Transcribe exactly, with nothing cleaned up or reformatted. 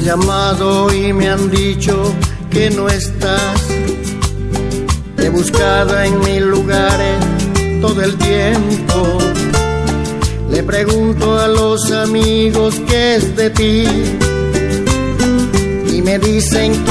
llamado y me han dicho que no estás. Te he buscado en mil lugares todo el tiempo. Le pregunto a los amigos qué es de ti y me dicen que